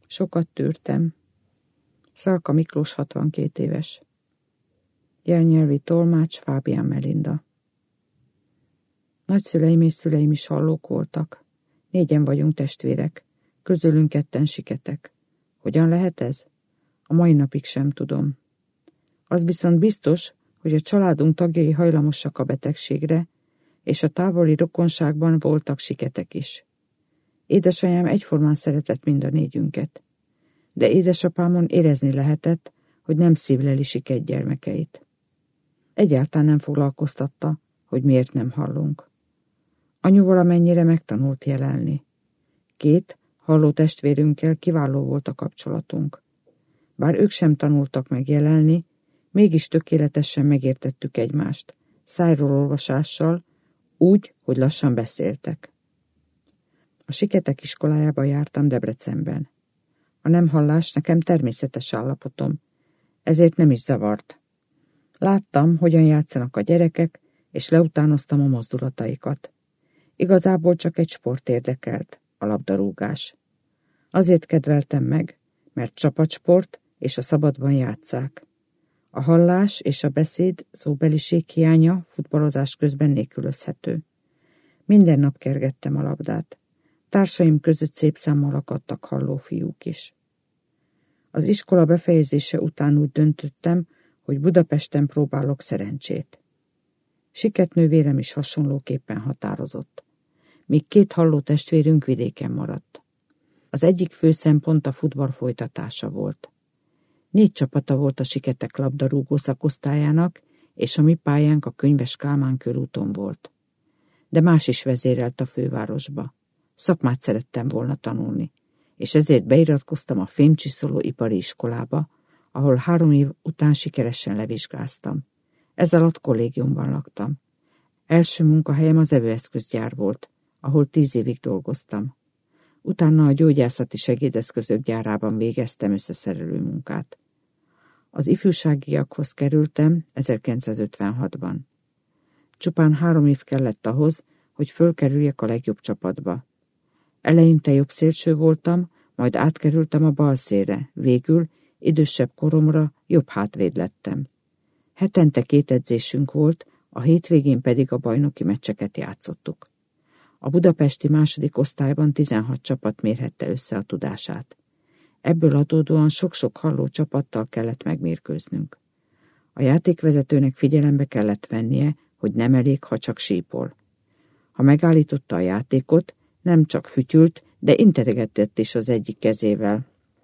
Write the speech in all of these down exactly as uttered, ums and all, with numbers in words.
Sokat tűrtem. Szalka Miklós hatvankét éves. Jelnyelvi tolmács Fábián Melinda. Nagyszüleim és szüleim is hallók voltak. Négyen vagyunk testvérek, közülünk ketten siketek. Hogyan lehet ez? A mai napig sem tudom. Az viszont biztos, hogy a családunk tagjai hajlamosak a betegségre, és a távoli rokonságban voltak siketek is. Édesanyám egyformán szeretett mind a négyünket, de édesapámon érezni lehetett, hogy nem szívleli siket gyermekeit. Egyáltalán nem foglalkoztatta, hogy miért nem hallunk. Anyu valamennyire megtanult jelenni. Két halló testvérünkkel kiváló volt a kapcsolatunk. Bár ők sem tanultak meg jelenni, mégis tökéletesen megértettük egymást, szájról olvasással, úgy, hogy lassan beszéltek. A siketek iskolájába jártam Debrecenben. A nem hallás nekem természetes állapotom, ezért nem is zavart. Láttam, hogyan játszanak a gyerekek, és leutánoztam a mozdulataikat. Igazából csak egy sport érdekelt, a labdarúgás. Azért kedveltem meg, mert csapatsport és a szabadban játsszák. A hallás és a beszéd szóbeliség hiánya futballozás közben nélkülözhető. Minden nap kergettem a labdát. Társaim között szép számmal akadtak halló fiúk is. Az iskola befejezése után úgy döntöttem, hogy Budapesten próbálok szerencsét. Siketnővérem is hasonlóképpen határozott, míg két halló testvérünk vidéken maradt. Az egyik fő szempont a futball folytatása volt. Négy csapata volt a siketek labdarúgó szakosztályának, és a mi pályánk a Könyves Kálmán körúton volt. De más is vezérelt a fővárosba. Szakmát szerettem volna tanulni, és ezért beiratkoztam a fémcsiszoló ipari iskolába, ahol három év után sikeresen levizsgáztam. Ez alatt kollégiumban laktam. Első munkahelyem az evőeszközgyár volt, ahol tíz évig dolgoztam. Utána a gyógyászati segédeszközök gyárában végeztem összeszerelő munkát. Az ifjúságiakhoz kerültem ezerkilencszázötvenhatban. Csupán három év kellett ahhoz, hogy fölkerüljek a legjobb csapatba. Eleinte jobb szélső voltam, majd átkerültem a bal szélre, végül idősebb koromra jobb hátvéd lettem. Hetente két edzésünk volt, a hétvégén pedig a bajnoki meccseket játszottuk. A budapesti második osztályban tizenhat csapat mérhette össze a tudását. Ebből adódóan sok-sok halló csapattal kellett megmérkőznünk. A játékvezetőnek figyelembe kellett vennie, hogy nem elég, ha csak sípol. Ha megállította a játékot, nem csak fütyült, de interegetett is az egyik kezével.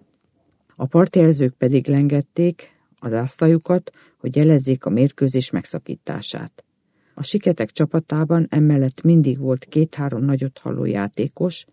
A partjelzők pedig lengették az ászlajukat, hogy jelezzék a mérkőzés megszakítását. A siketek csapatában emellett mindig volt két-három nagyot halló játékos,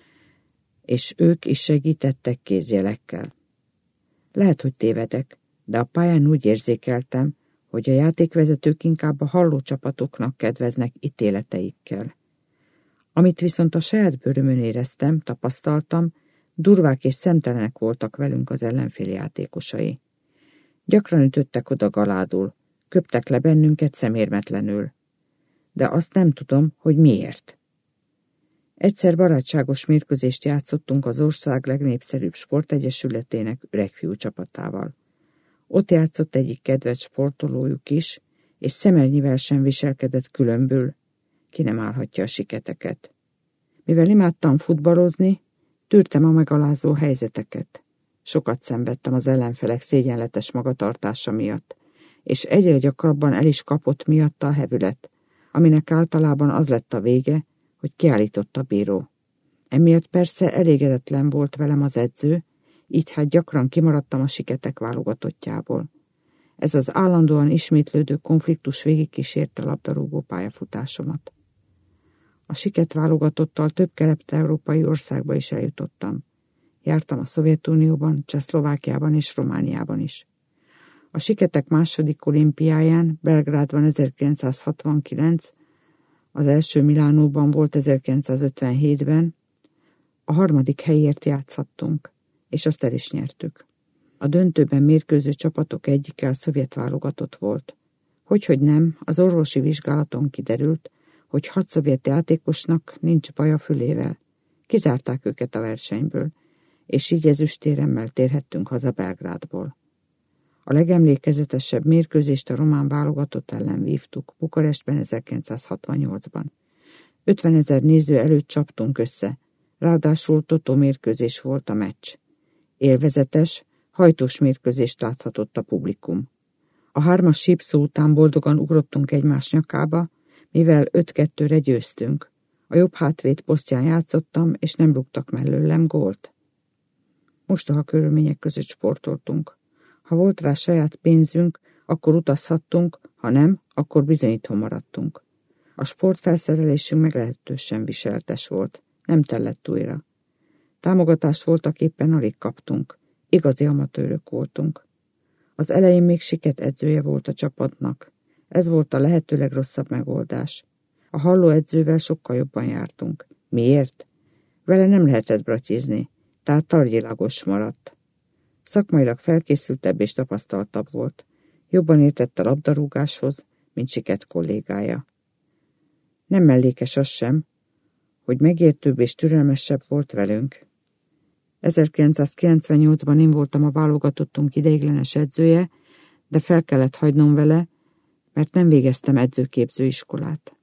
és ők is segítettek kézjelekkel. Lehet, hogy tévedek, de a pályán úgy érzékeltem, hogy a játékvezetők inkább a halló csapatoknak kedveznek ítéleteikkel. Amit viszont a saját bőrömön éreztem, tapasztaltam, durvák és szemtelenek voltak velünk az ellenfél játékosai. Gyakran ütöttek oda galádul, köptek le bennünket szemérmetlenül. De azt nem tudom, hogy miért. Egyszer barátságos mérkőzést játszottunk az ország legnépszerűbb sportegyesületének öregfiú csapatával. Ott játszott egyik kedvenc sportolójuk is, és szemernyivel sem viselkedett különbül, ki nem állhatja a siketeket. Mivel imádtam futballozni, tűrtem a megalázó helyzeteket. Sokat szenvedtem az ellenfelek szégyenletes magatartása miatt, és egyre gyakrabban el is kapott miatta a hevület, aminek általában az lett a vége, hogy kiállított a bíró. Emiatt persze elégedetlen volt velem az edző, így hát gyakran kimaradtam a siketek válogatottjából. Ez az állandóan ismétlődő konfliktus végigkísérte a labdarúgó pályafutásomat. A siket válogatottal több kelet-európai országba is eljutottam. Jártam a Szovjetunióban, Csehszlovákiában és Romániában is. A siketek második olimpiáján, Belgrádban ezerkilencszázhatvankilenc, az első Milánóban volt ezerkilencszázötvenhétben, a harmadik helyért játszhattunk, és azt el is nyertük. A döntőben mérkőző csapatok egyike a szovjet válogatott volt. Hogyhogy nem, az orvosi vizsgálaton kiderült, hogy hat szovjet játékosnak nincs baj a fülével. Kizárták őket a versenyből, és így ezüstéremmel térhettünk haza Belgrádból. A legemlékezetesebb mérkőzést a román válogatott ellen vívtuk Bukarestben ezerkilencszázhatvannyolcban. ötvenezer néző előtt csaptunk össze, ráadásul totó mérkőzés volt a meccs. Élvezetes, hajtós mérkőzést láthatott a publikum. A hármas sípszó után boldogan ugrottunk egymás nyakába, mivel öt kettőre győztünk. A jobb hátvéd posztján játszottam, és nem rúgtak mellőlem gólt. Mostoha körülmények között sportoltunk. Ha volt rá saját pénzünk, akkor utazhattunk, ha nem, akkor bizony itthon maradtunk. A sportfelszerelésünk meglehetősen viseltes volt, nem tellett újra. Támogatást voltak éppen alig kaptunk, igazi amatőrök voltunk. Az elején még Siket edzője volt a csapatnak. Ez volt a lehető legrosszabb megoldás. A halló edzővel sokkal jobban jártunk. Miért? Vele nem lehetett bratyizni, tehát targyilagos maradt. Szakmailag felkészültebb és tapasztaltabb volt. Jobban értett a labdarúgáshoz, mint Siket kollégája. Nem mellékes az sem, hogy megértőbb és türelmesebb volt velünk. ezerkilencszázkilencvennyolcban én voltam a válogatottunk ideiglenes edzője, de fel kellett hagynom vele, mert nem végeztem edzőképzőiskolát.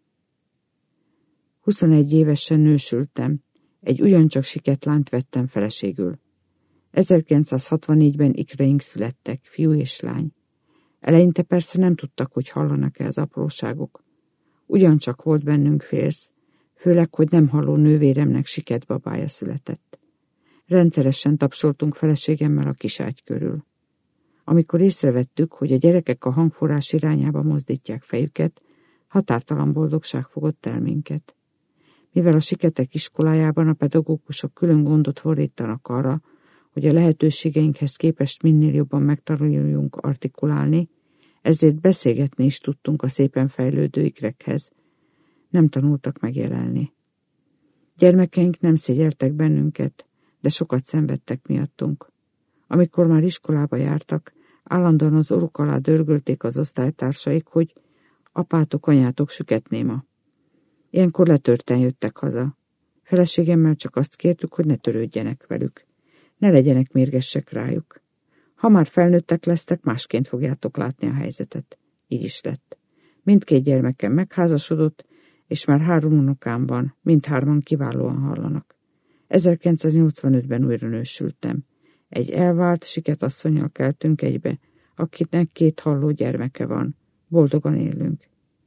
Huszonegy évesen nősültem, egy ugyancsak Siket lányt vettem feleségül. ezerkilencszázhatvannégyben ikreink születtek, fiú és lány. Eleinte persze nem tudtak, hogy hallanak-e az apróságok. Ugyancsak volt bennünk félsz, főleg, hogy nem halló nővéremnek Siket babája született. Rendszeresen tapsoltunk feleségemmel a kiságy körül. Amikor észrevettük, hogy a gyerekek a hangforrás irányába mozdítják fejüket, határtalan boldogság fogott el minket. Mivel a Siketek iskolájában a pedagógusok külön gondot fordítanak arra, hogy a lehetőségeinkhez képest minél jobban megtanuljunk artikulálni, ezért beszélgetni is tudtunk a szépen fejlődő ikrekhez. Nem tanultak megjelenni. Gyermekeink nem szégyeltek bennünket, de sokat szenvedtek miattunk. Amikor már iskolába jártak, állandóan az orruk alá dörgölték az osztálytársaik, hogy apátok, anyátok süketnéma. Ilyenkor letörten jöttek haza. Feleségemmel csak azt kértük, hogy ne törődjenek velük. Ne legyenek mérgesek rájuk. Ha már felnőttek lesztek, másként fogjátok látni a helyzetet. Így is lett. Mindkét gyermekem megházasodott, és már három unokám van, mindhárman kiválóan hallanak. ezerkilencszáznyolcvanötben újra nősültem. Egy elvált, Siket asszonnyal keltünk egybe, akinek két halló gyermeke van. Boldogan élünk.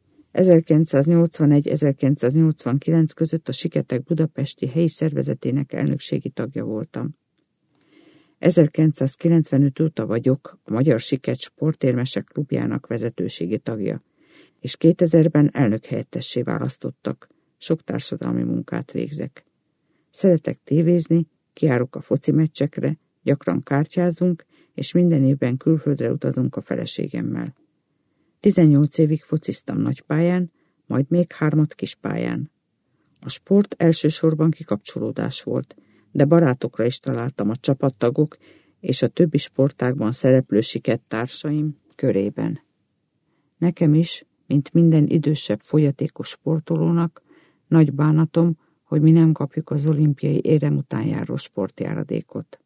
ezerkilencszáznyolcvanegy-ezerkilencszáznyolcvankilenc között a Siketek budapesti helyi szervezetének elnökségi tagja voltam. ezerkilencszázkilencvenöt óta vagyok a Magyar Siket Sportérmesek Klubjának vezetőségi tagja, és kétezerben elnökhelyettessé választottak. Sok társadalmi munkát végzek. Szeretek tévézni, kijárok a foci meccsekre, gyakran kártyázunk, és minden évben külföldre utazunk a feleségemmel. tizennyolc évig fociztam nagypályán, majd még hármat kispályán. A sport elsősorban kikapcsolódás volt, de barátokra is találtam a csapattagok és a többi sportágban szereplő Siket társaim körében. Nekem is, mint minden idősebb fogyatékos sportolónak, nagy bánatom, hogy mi nem kapjuk az olimpiai érem után járó sportjáradékot.